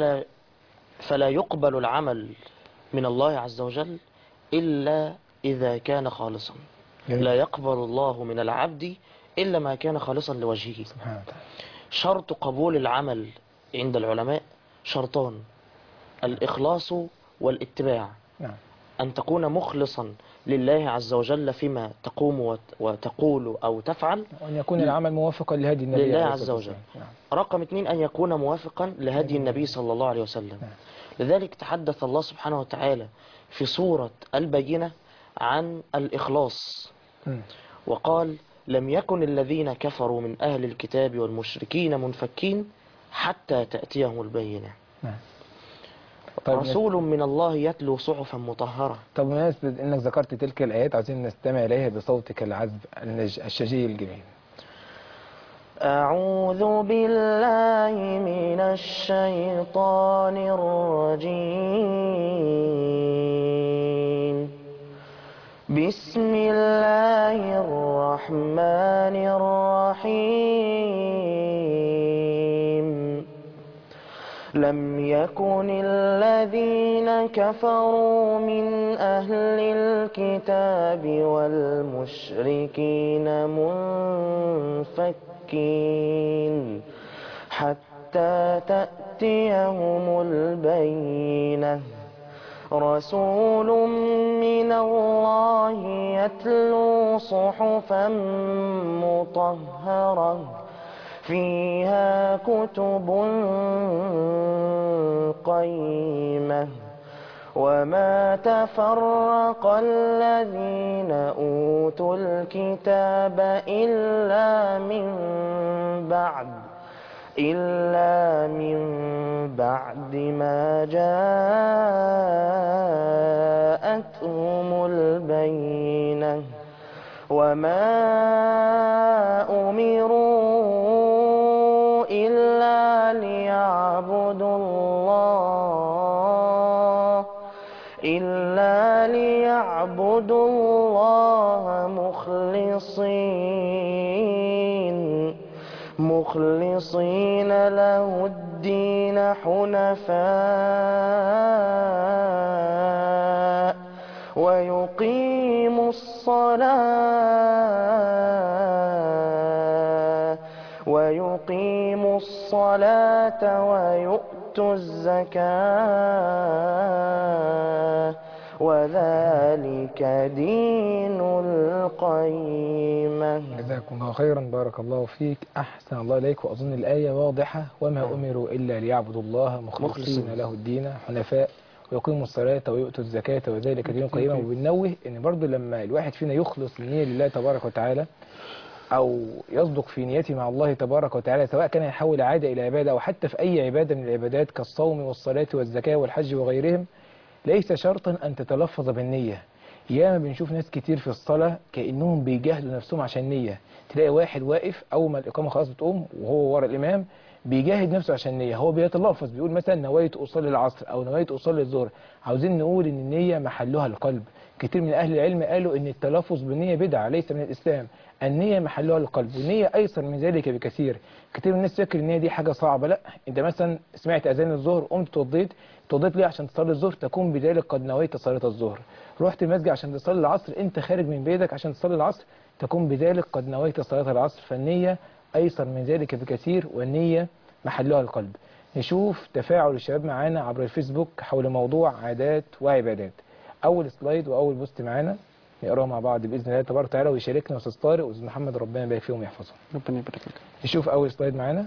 فلا يقبل العمل من الله عز وجل إلا إذا كان خالصا. لا يقبل الله من العبد إلا ما كان خالصا لوجهه. سبحانه وتعالى. شرط قبول العمل عند العلماء شرطان: الإخلاص والاتباع. نعم. أن تكون مخلصا لله عز وجل فيما تقوم وتقول أو تفعل، وأن يكون العمل موافقا لهدي النبي لله عز وجل. نعم. رقم 2 أن يكون موافقا لهدي النبي صلى الله عليه وسلم. نعم. لذلك تحدث الله سبحانه وتعالى في سورة البينة عن الإخلاص وقال: لم يكن الذين كفروا من أهل الكتاب والمشركين منفكين حتى تأتيهم البينة. نعم. طيب رسول من الله يتلو صحفا مطهرة. طب بمناسبة انك ذكرت تلك الآيات عايزين نستمع إليها بصوتك العذب الشجي الجميل. أعوذ بالله من الشيطان الرجيم. بسم الله الرحمن الرحيم. لم يكن الذين كفروا من أهل الكتاب والمشركين منفكين حتى تأتيهم البينة. رسول من الله يتلو صحفا مطهرة فيها كتب قيمة وما تفرق الذين أوتوا الكتاب إلا من بعد ما جاءتهم البينة وما أمروا إلا ليعبدوا الله مخلصين له الدين حنفاء ويقيموا الصلاة ويؤتوا الزكاة وذلك دين القيمة. جزاكم الله خيرا، بارك الله فيك، أحسن الله إليك. وأظن الآية واضحة، وما أمروا إلا ليعبدوا الله مخلصين له الدين حنفاء ويقيموا الصلاة ويؤتوا الزكاة وذلك دين القيمة. وبننوه إن برضو لما الواحد فينا يخلص النية لله تبارك وتعالى أو يصدق في نيته مع الله تبارك وتعالى، سواء كان يحول عادة إلى عبادة أو حتى في أي عبادة من العبادات كالصوم والصلاة والزكاة والحج وغيرهم، ليس شرطا أن تتلفظ بالنية. ياما بنشوف ناس كتير في الصلاة كأنهم بيجاهدوا نفسهم عشان نية. تلاقي واحد واقف أول ما الإقامة خلاص بتقوم وهو ورا الإمام بيجاهد نفسه عشان نية، هو بيتلفظ بيقول مثلا نويت أصلي العصر أو نويت أصلي الظهر. عاوزين نقول إن النية محلها القلب. كتير من أهل العلم قالوا إن التلفظ بالنية بدعة ليس من الإسلام، النية محلها القلب، والنية أيسر من ذلك بكثير. كتير من الناس فاكر النية دي حاجة صعبة. لا، أنت مثلا سمعت أذان الظهر قمت توضيت ليه؟ عشان تصلي الظهر، تكون بذلك قد نويت صلاة الظهر. رحت المسجد عشان تصلي العصر، أنت خارج من بيتك عشان تصلي العصر، تكون بذلك قد نويت صلاة العصر. فالنية أيسر من ذلك بكثير، والنية محلها القلب. نشوف تفاعل الشباب معانا عبر الفيسبوك حول موضوع عادات وعبادات. أول سلايد وأول بوست معانا نقراه مع بعض بإذن الله تبارك وتعالى، ويشاركنا أستاذ طارق وأستاذ محمد، ربنا يبارك فيهم ويحفظهم. ربنا يبارك فيك. نشوف أول سلايد معانا.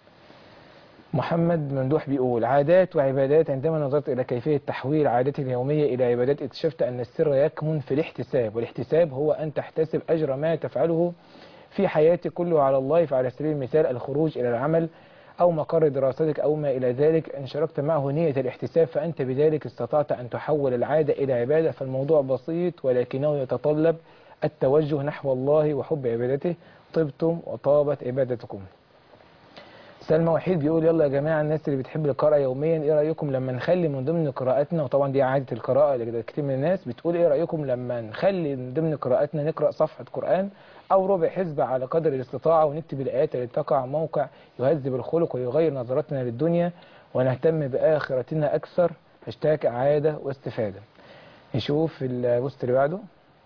محمد ممدوح بيقول: عادات وعبادات. عندما نظرت إلى كيفية تحويل عادتي اليومية إلى عبادات اكتشفت أن السر يكمن في الاحتساب، والاحتساب هو أن تحتسب أجر ما تفعله في حياتك كله على الله. فعلى سبيل المثال الخروج إلى العمل أو مقر دراستك أو ما إلى ذلك، إن شاركت معه نية الاحتساب فأنت بذلك استطعت أن تحول العادة إلى عبادة. فالموضوع بسيط ولكنه يتطلب التوجه نحو الله وحب عبادته. طبتم وطابت عبادتكم. سلمى وحيد بيقول: يلا يا جماعة الناس اللي بتحب القراءة يوميا، ايه رأيكم لما نخلي من ضمن قراءاتنا، وطبعا دي عادة القراءة لكتير من الناس، بتقول ايه رأيكم لما نخلي من ضمن قراءاتنا نقرأ صفحة قرآن أو ربع حزب على قدر الاستطاعة، ونكتب الآيات اللي تقع موقع يهذب الخلق ويغير نظرتنا للدنيا ونهتم بآخرتنا أكثر. هاشتاج عادة واستفادة. نشوف البوست اللي بعده.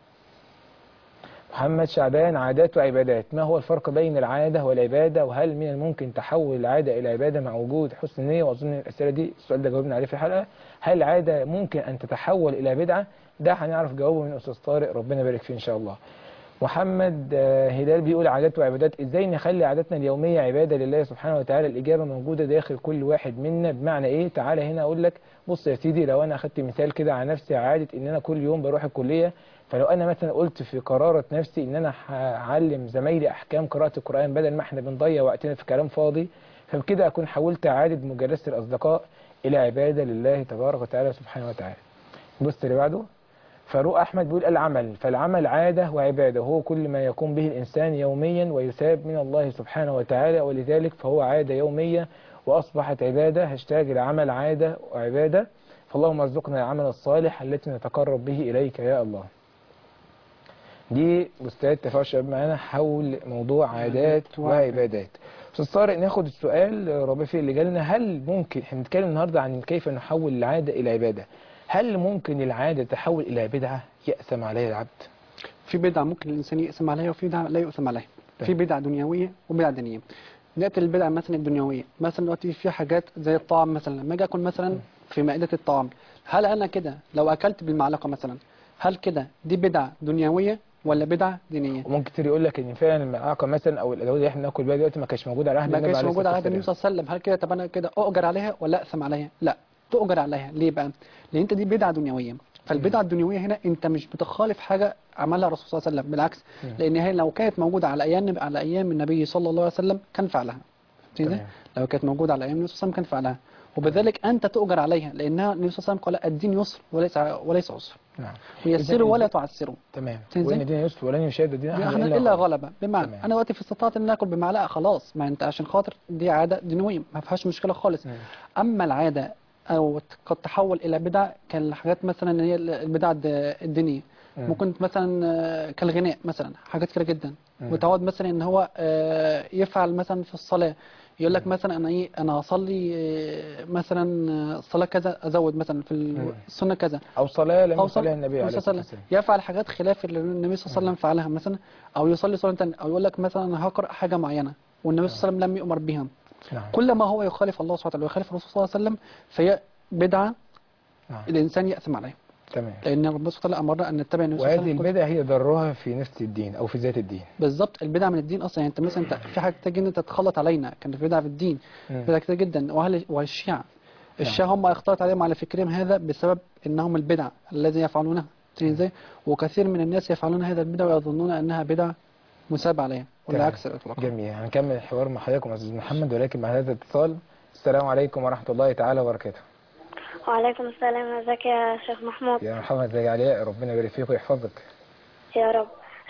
محمد شعبان: عادات وعبادات، ما هو الفرق بين العادة والعبادة، وهل من الممكن تحول العادة إلى عبادة مع وجود حسن النية؟ وأظن الأسئلة دي السؤال ده جاوبنا عليه في الحلقة. هل العادة ممكن أن تتحول إلى بدعة؟ ده هنعرف جوابه من أستاذ طارق، ربنا يبارك فيه إن شاء الله. محمد هلال بيقول: عادات وعبادات، إزاي نخلي عاداتنا اليومية عبادة لله سبحانه وتعالى؟ الإجابة موجودة داخل كل واحد منا. بمعنى إيه؟ تعالى هنا أقول لك. بص يا سيدي، لو أنا أخدت مثال كده على نفسي، عادة إن أنا كل يوم بروح الكلية، فلو أنا مثلا قلت في قرارة نفسي إن أنا هعلم زمايلي أحكام قراءة القرآن بدل ما إحنا بنضيع وقتنا في كلام فاضي، فبكده أكون حولت عادة مجالسة الأصدقاء إلى عبادة لله تبارك وتعالى سبحانه وتعالى. بص اللي بعده. فاروق أحمد بيقول: العمل، فالعمل عادة وعبادة، هو كل ما يقوم به الإنسان يوميا ويثاب من الله سبحانه وتعالى، ولذلك فهو عادة يومية وأصبحت عبادة. هاشتاج العمل عادة وعبادة. فاللهم ارزقنا العمل الصالح التي نتقرب به إليك يا الله. دي بوستات تفاعل شباب معانا حول موضوع عادات وعبادات. أستاذ طارق، ناخد السؤال ربيفي اللي جالنا. هل ممكن، احنا بنتكلم النهارده عن كيف نحول العادة إلى عبادة، هل ممكن العادة تحول إلى بدعة يأثم عليها العبد؟ في بدعة ممكن الإنسان يأثم عليها، وفي بدعة لا يأثم عليها. في بدعة دنيوية وبدعة دينية. نأتي للبدعة مثلا الدنيوية، مثلا دلوقتي في حاجات زي الطعام مثلا، لما أجي أكل مثلا في مائدة الطعام، هل أنا كده لو أكلت بالمعلقة مثلا، هل كده دي بدعة دنيوية ولا بدعة دينية؟ وممكن كتير يقول لك ان فعلا المعلقه مثلا او الادوات اللي احنا بناكل بيها دلوقتي ما كانتش موجوده على عهد النبي عليه الصلاه والسلام. ما كانتش موجوده على عهد النبي صلى الله عليه وسلم. هل كده طب انا كده اؤجر عليها ولا اثم عليها؟ لا، تؤجر عليها. ليه بقى؟ لان انت دي بدعه دنيويه. فالبدعه الدنيويه هنا انت مش بتخالف حاجه عملها الرسول صلى الله عليه وسلم، بالعكس، لان هي لو كانت موجوده على ايام النبي صلى الله عليه وسلم كان فعلها. لو كانت موجودة على أيام النبي صلى الله عليه وسلم كان فعلها، وبذلك أنت تؤجر عليها، لأنها النبي صلى الله عليه وسلم قال الدين يسر وليس عسر. نعم. ويسروا ولا تعسروا. تمام. وإن الدين يسر ولن يشاد الدين أحد إلا غلبة. بمعنى أنا وقتي في استطاعت أن آكل بمعلقة خلاص، ما أنت عشان خاطر دي عادة دينية ما فيهاش مشكلة خالص. أما العادة أو قد تحول إلى بدع كالحاجات مثلا هي البدع الدينية، ممكن مثلا كالغناء مثلا، حاجات كتير جدا. وتعود مثلا ان هو يفعل مثلا في الصلاة، يقول لك مثلا انا اصلي مثلا الصلاة كذا، ازود مثلا في السنة كذا، او صلاة لم يصليها النبي عليه الصلاة والسلام، يفعل حاجات خلاف اللي النبي صلى الله عليه وسلم فعلها مثلا، او يصلي صلاة ثانيه، او يقول لك مثلا انا هقرأ حاجة معينة والنبي صلى الله عليه وسلم لم يؤمر بها. كل ما هو يخالف الله سبحانه وتعالى ويخالف الرسول صلى الله عليه وسلم فهي بدعة الانسان يأثم عليها. تمام. لأن ربنا سبحانه وتعالى أمرنا أن نتبع النبي صلى الله عليه وسلم. وهذه البدع هي ضرها في نفس الدين أو في ذات الدين. بالظبط، البدع من الدين أصلا. يعني أنت مثلا في حاجة تجي أن تتخلط علينا، كانت بدع في الدين بدع كتير جدا. والشيعة هم اختلط عليهم على فكرهم هذا بسبب أنهم البدع الذي يفعلونها ازاي، وكثير من الناس يفعلون هذا البدع ويظنون أنها بدع مساب عليها والعكس الإطلاق. جميل. هنكمل الحوار مع حضراتكم يا أستاذ محمد، ولكن مع هذا الاتصال. السلام عليكم ورحمة الله تعالى وبركاته. وعليكم السلام. ازيك يا شيخ محمود؟ يا مرحبا. ازيك علاء؟ ربنا يبارك فيك ويحفظك يا رب.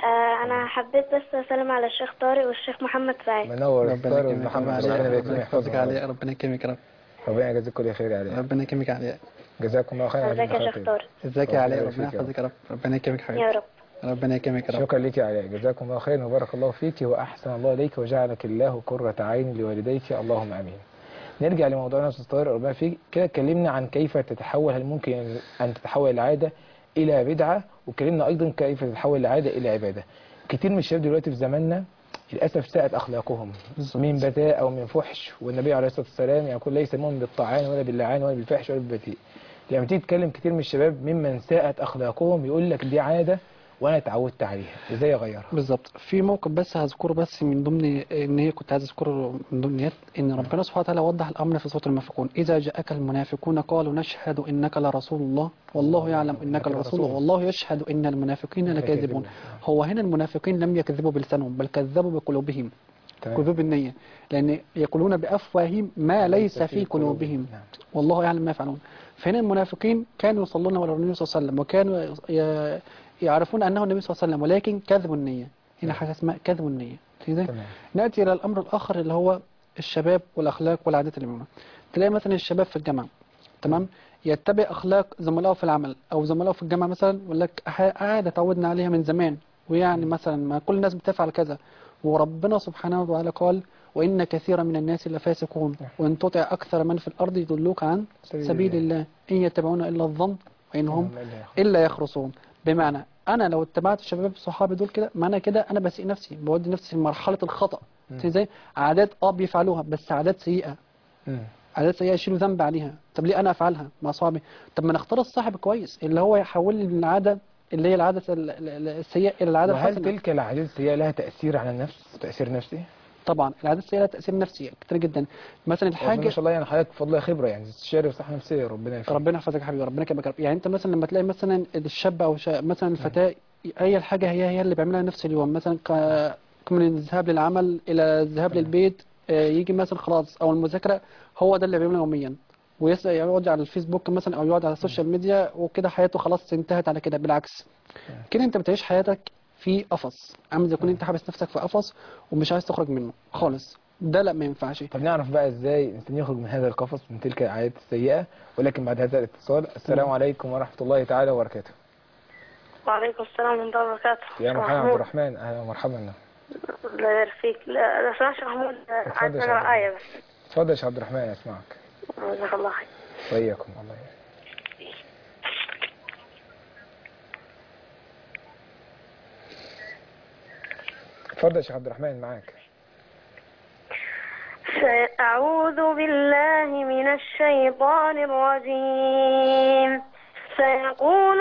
انا حبيت بس اسلم على الشيخ طارق والشيخ محمد سعيد. منور الطارق ومحمد، ربنا يبارك فيك ويحفظك علياء. ربنا يكرمك يا رب. ربنا يجازيك كل خير يا علاء. ربنا يكرمك يا علاء. جزاكم الله خير. ازيك يا شيخ طارق؟ ازيك يا علاء؟ ربنا يحفظك يا رب. ربنا يكرمك حبيبي يا رب. ربنا يكرمك يا رب. شكرا لك يا علاء، جزاكم الله خير وبارك الله فيك واحسن الله اليك وجعلك الله قرة عين لوالديك، اللهم امين. نرجع لموضوعنا استاذ طارق ربنا فيك. كده اتكلمنا عن كيف تتحول، هل ممكن ان تتحول العاده الى بدعه، واتكلمنا ايضا كيف تتحول العاده الى عباده. كتير من الشباب دلوقتي في زماننا للاسف ساءت اخلاقهم من بذاء او من فحش، والنبي عليه الصلاه والسلام يقول ليس المؤمن بالطعان ولا باللعان ولا بالفحش ولا بالبذيء. لما تيجي تتكلم كتير من الشباب ممن ساءت اخلاقهم يقول لك دي عاده وانا اتعودت عليها، ازاي اغيرها؟ بالظبط. في موقف بس هذكره بس من ضمن ان هي كنت عايز اذكره من ضمن نيات ان ربنا سبحانه وتعالى وضح الامر في سوره المنافقون: اذا جاءك المنافقون قالوا نشهد انك لرسول الله والله يعلم انك لرسول والله يشهد ان المنافقين لكاذبون. هو هنا المنافقين لم يكذبوا بلسانهم بل كذبوا بقلوبهم، كذوب النية، لان يقولون بافواههم ما ليس في قلوبهم والله يعلم ما يفعلون. فهنا المنافقين كانوا يصلون على النبي صلى الله عليه وسلم وكانوا يعرفون أنه النبي صلى الله عليه وسلم، ولكن كذبوا النية. هنا حاجة اسمها كذب النية. نأتي إلى الأمر الآخر اللي هو الشباب والأخلاق والعادات اللي منها. تلاقي مثلا الشباب في الجامعة تمام يتبع أخلاق زملائه في العمل أو زملائه في الجامعة مثلا، يقول لك عادة تعودنا عليها من زمان، ويعني مثلا ما كل الناس بتفعل كذا، وربنا سبحانه وتعالى قال: وإن كثيرا من الناس لفاسقون وإن تطع أكثر من في الأرض يضلوك عن سبيل الله إن يتبعون إلا الظن وإن هم إلا يخرصون. بمعنى أنا لو اتبعت الشباب صحابي دول كده، معنى كده أنا بسيء نفسي، بودي نفسي لمرحلة الخطأ. زي عادات بيفعلوها بس عادات سيئة، عادات سيئة يشيلوا ذنب عليها. طب ليه أنا أفعلها مع صحابي؟ طب ما نختار الصاحب كويس اللي هو يحول لي من العادة اللي هي العادة السيئة إلى العادة الحسنة. وهل تلك العادات السيئة لها تأثير على النفس، تأثير نفسي؟ طبعا العادات السيئة لها تأثير نفسي كتير جدا. مثلا الحاجة ما شاء الله يعني حضرتك بفضل خبرة يعني استشاري في صحة نفسية، ربنا يفرح. ربنا يحفظك يا حبيبي، ربنا يكرمك. يعني انت مثلا لما تلاقي مثلا الشاب او مثلا الفتاة اي الحاجة هي اللي بيعملها نفس اليوم، مثلا من الذهاب للعمل الى الذهاب للبيت، يجي مثلا خلاص او المذاكرة هو ده اللي بيعمله يوميا، ويقعد على الفيسبوك مثلا او يقعد على السوشيال ميديا وكده حياته خلاص انتهت على كده. بالعكس كده انت بتعيش حياتك في قفص، عامل زي كون انت حابس نفسك في قفص ومش عايز تخرج منه خالص. ده لا ما ينفعش. طب نعرف بقى ازاي الانسان يخرج من هذا القفص من تلك العادات السيئة، ولكن بعد هذا الاتصال. السلام عليكم ورحمة الله تعالى وبركاته. وعليكم السلام ورحمة الله وبركاته. يا مرحبا عبد الرحمن، اهلا ومرحبا. الله يبارك فيك. لا لو سمحت يا محمود عايز اقرا آية بس. اتفضل يا شيخ عبد الرحمن اسمعك. جزاك الله خير. وإياكم الله. اتفضل يا شيخ عبد الرحمن معاك. أعوذ بالله من الشيطان الرجيم. سيقول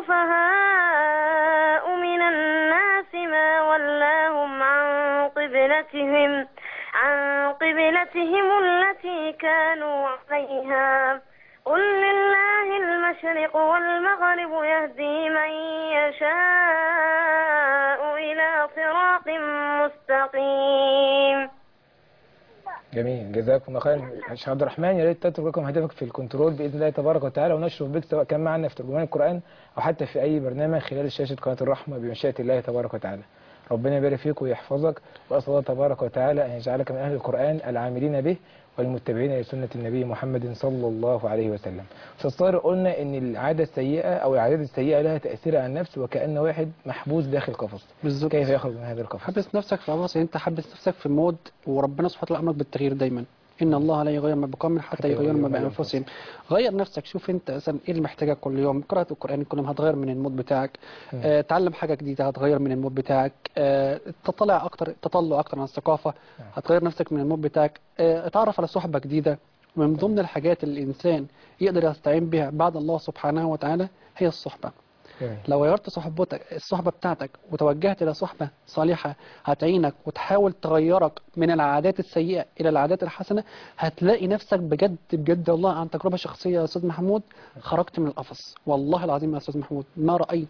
السفهاء من الناس ما ولاهم عن قبلتهم التي كانوا عليها قل لله المشرق والمغرب يهدي من يشاء إلى صراط مستقيم. جميل، جزاكم الله خير. شيخ عبد الرحمن، يا ريت تترك لكم هدفك في الكنترول باذن الله تبارك وتعالى، ونشرف بك سواء كان معنا في ترجمان القران او حتى في اي برنامج خلال شاشه قناه الرحمه بمشيئه الله تبارك وتعالى. ربنا يبارك فيك ويحفظك، واسال الله تبارك وتعالى ان يجعلك من اهل القران العاملين به والمتبعين لسنه النبي محمد صلى الله عليه وسلم. استاذ طارق، قلنا ان العاده السيئه او العادات السيئه لها تاثير على النفس وكأن واحد محبوس داخل قفص. بالظبط. كيف يخرج من هذا القفص؟ حبس نفسك في قفص، يعني انت حبس نفسك في مود، وربنا سبحانه وتعالى امرك بالتغيير دايما. ان الله لا يغير ما بقوم حتى يغيروا ما بانفسهم. غير نفسك، شوف انت مثلا ايه اللي محتاجه كل يوم. قراءه القران كل يوم هتغير من المود بتاعك. تعلم حاجه جديده هتغير من المود بتاعك. تطلع اكتر عن الثقافه هتغير نفسك من المود بتاعك. اتعرف على صحبه جديده. من ضمن الحاجات اللي الانسان يقدر يستعين بها بعد الله سبحانه وتعالى هي الصحبه. لو غيرت الصحبة بتاعتك وتوجهت إلى صحبة صالحة هتعينك وتحاول تغيرك من العادات السيئة إلى العادات الحسنة، هتلاقي نفسك بجد بجد والله عن تجربة شخصية يا أستاذ محمود خرجت من القفص. والله العظيم يا أستاذ محمود ما رأيت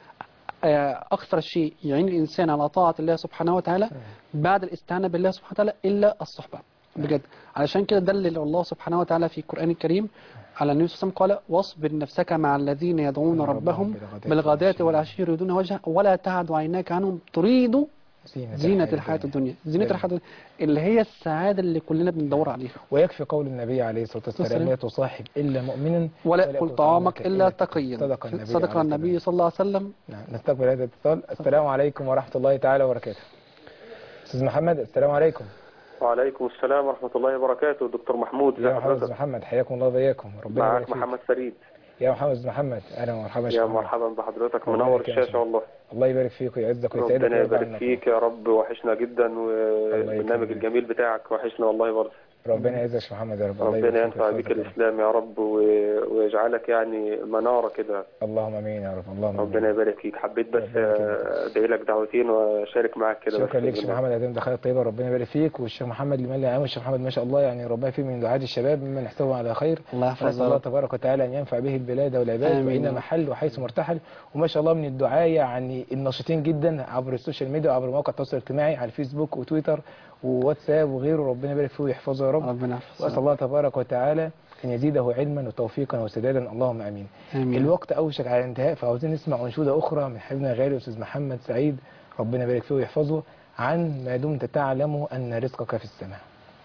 أكثر شيء يعين الإنسان على طاعة الله سبحانه وتعالى بعد الاستعانة بالله سبحانه وتعالى إلا الصحبة بجد. علشان كده دلل الله سبحانه وتعالى في القرآن الكريم على النبي صلى الله عليه وسلم قال: واصبر نفسك مع الذين يدعون ربهم بالغداة والعشي يريدون وجهه ولا تعد عيناك عنهم تريد زينة الحياة الدنيا. زينة الحياة الدنيا اللي هي السعادة اللي كلنا بندور عليها. ويكفي قول النبي عليه الصلاة والسلام: لا تصاحب إلا مؤمنا ولا يأكل طعامك إلا تقيا. صدق النبي صلى الله عليه وسلم. نستقبل هذا الاتصال. السلام عليكم ورحمة الله تعالى وبركاته. أستاذ محمد، السلام عليكم. وعليكم السلام ورحمة الله وبركاته. دكتور محمود، يا محمد محمد، حياكم الله وبياكم. ربنا معك محمد فريد. يا محمد محمد، اهلا ومرحبا. يا مرحبا بحضرتك، منور الشاشة والله. الله يبارك فيك ويعزك ويسعدك. ربنا يبارك فيك يا رب، وحشنا جدا، والبرنامج الجميل بتاعك وحشنا والله برضه. ربنا يعزك يا محمد يا رب. ربنا ينفع بك الإسلام يا رب، ويجعلك يعني منارة كده. اللهم امين يا رب. اللهم ربنا يبارك فيك. حبيت بس ادعي لك دعوتين واشارك معاك كده. شكرا لك يا محمد، هتم دخلت طيبه، ربنا يبارك فيك. والشيخ محمد اللي مالي عام، الشيخ محمد ما شاء الله يعني ربنا فيه من دعاة الشباب ممن نحسبه على خير. الله يحفظه. الله تبارك وتعالى ان ينفع به البلاد والعباد وإن محل وحيث مرتحل. وما شاء الله من الدعاة يعني الناشطين جدا عبر السوشيال ميديا وعبر مواقع التواصل الاجتماعي على الفيسبوك وتويتر وواتساب وغيره. ربنا يبارك فيه ويحفظه يا رب. ربنا يحفظه. واسال الله تبارك وتعالى ان يزيده علما وتوفيقا وسدادا. اللهم امين. الوقت اوشك على الانتهاء، فعاوزين نسمع انشوده اخرى من حبيبنا الغالي الاستاذ محمد سعيد ربنا يبارك فيه ويحفظه عن ما دمت تعلم ان رزقك في السماء.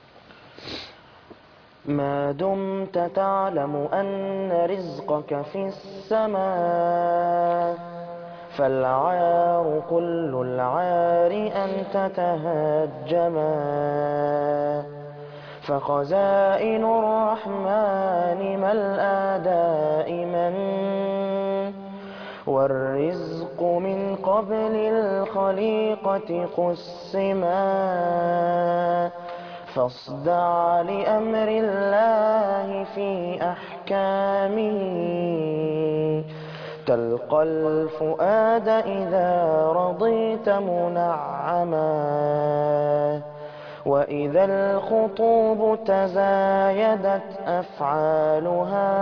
ما دمت تعلم أن رزقك في السماء فالعار كل العار أن تتهجما فخزائن الرحمن ملأى دائما والرزق من قبل الخليقة قسما فاصدع لأمر الله في أحكامه تلقى الفؤاد إذا رضيت منعما وإذا الخطوب تزايدت أفعالها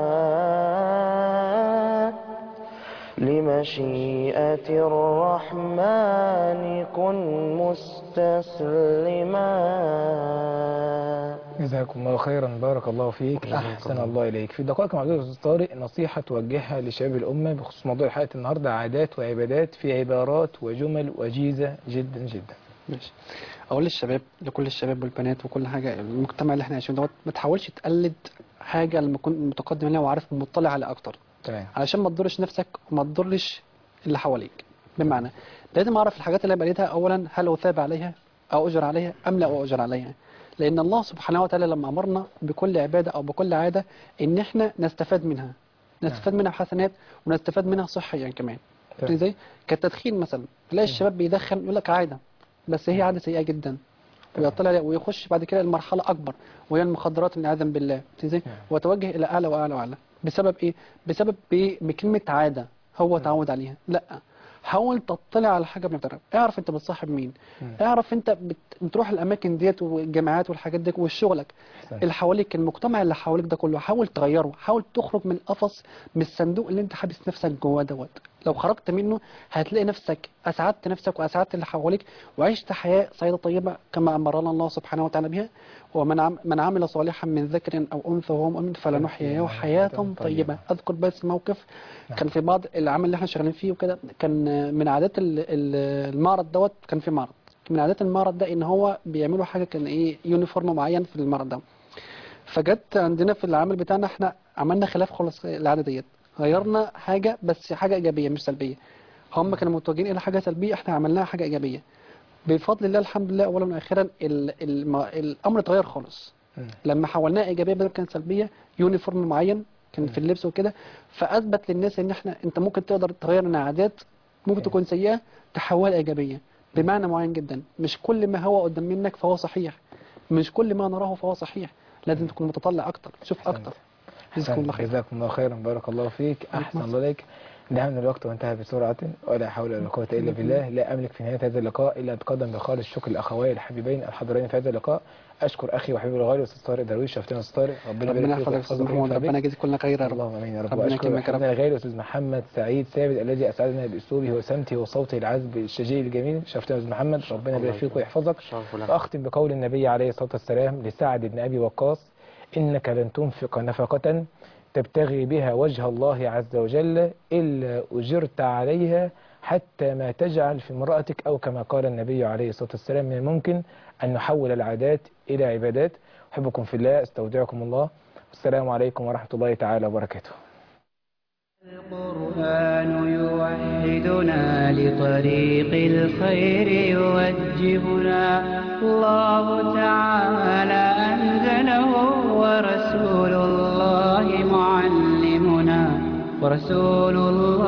لمشيئة الرحمن كن مستسلما. جزاكم الله خيرا، بارك الله فيك، أحسن الله إليك. في دقائق معدودة أستاذ طارق نصيحة توجهها لشباب الأمة بخصوص موضوع حلقة النهاردة: عادات وعبادات في عبارات وجمل وجيزة جدا جدا. ماشي. أقول للشباب، لكل الشباب والبنات وكل حاجة، المجتمع اللي احنا عايشين دوت ما تحاولش تقلد حاجة لما كنت متقدم لها وعارف مطلع على أكتر. علشان ما تضرش نفسك وما تضرش اللي حواليك. بمعنى لازم اعرف الحاجات اللي بقيتها اولا هل اثاب عليها او اجر عليها ام لا اجر عليها، لان الله سبحانه وتعالى لما امرنا بكل عباده او بكل عاده ان احنا نستفاد منها بحسنات ونستفاد منها صحيا كمان. زي كالتدخين مثلا، تلاقي الشباب بيدخن يقول لك عاده، بس هي عاده سيئه جدا ويطلع ويخش بعد كده المرحله اكبر وهي المخدرات والعياذ بالله، زي وتوجه الى اعلى واعلى واعلى. بسبب ايه؟ بسبب بكلمه عاده هو تعود عليها. لا، حاول تطلع على حاجه بنفسك، اعرف انت بتصاحب مين، اعرف انت بتروح الاماكن ديت والجامعات والحاجات دي وشغلك اللي حواليك، المجتمع اللي حواليك ده كله حاول تغيره، حاول تخرج من القفص، من الصندوق اللي انت حابس نفسك جواه دوت. لو خرجت منه هتلاقي نفسك أسعدت نفسك وأسعدت اللي حواليك، وعشت حياة سعيدة طيبة كما أمرنا الله سبحانه وتعالى بها. ومن عمل صالحا من ذكر أو أنثى وهو مؤمن فلنحييه حياة طيبة. أذكر بس موقف كان في بعض العمل اللي احنا شغالين فيه وكده، كان من عادات المعرض دوت، كان في معرض من عادات المعرض ده ان هو بيعملوا حاجة كان ايه يونيفورم معين في المعرض ده. فجت عندنا في العمل بتاعنا احنا عملنا خلاف خالص العادة ديت، غيرنا حاجة بس حاجة إيجابية مش سلبية. هم كانوا متوجهين إلى حاجة سلبية، احنا عملناها حاجة إيجابية بفضل الله الحمد لله. أولا وأخيرا الأمر اتغير خالص لما حولناها إيجابية بدل كانت سلبية. يونيفورم معين كان في اللبس وكده، فأثبت للناس إن أنت ممكن تقدر تغير من عادات ممكن تكون سيئة تحولها إيجابية بمعنى معين جدا. مش كل ما هو قدام منك فهو صحيح، مش كل ما نراه فهو صحيح، لازم تكون متطلع أكتر، شوف أكتر. جزاكم الله خيرا، بارك الله فيك، أحسن الله عليك. دعنا الوقت وانتهى بسرعة ولا حول ولا قوة إلا بالله. لا أملك في نهاية هذا اللقاء إلا أتقدم بخالص الشكر لأخوي الحبيبين الحاضرين في هذا اللقاء. أشكر أخي وحبيبي الغالي أستاذ طارق درويش، شرفتنا أستاذ طارق، ربنا يبارك فيك ويحفظك محمد، ربنا يجزيك كلنا خير يا رب. اللهم آمين يا رب. وأشكر حبيبنا الغالي أستاذ محمد سعيد ثابت الذي أسعدنا بأسلوبه وسمته وصوته العذب الشجي الجميل. شرفتنا أستاذ محمد، ربنا يبارك فيك ويحفظك. وأختم بقول النبي عليه الصلاة والسلام لسعد بن أبي وقاص: إنك لن تنفق نفقة تبتغي بها وجه الله عز وجل إلا أجرت عليها حتى ما تجعل في امرأتك، أو كما قال النبي عليه الصلاة والسلام: من الممكن أن نحول العادات إلى عبادات. أحبكم في الله، استودعكم الله، والسلام عليكم ورحمة الله تعالى وبركاته. القرآن يوحدنا لطريق الخير يوجهنا، الله تعالى أنزله ورسول الله معلمنا، ورسول الله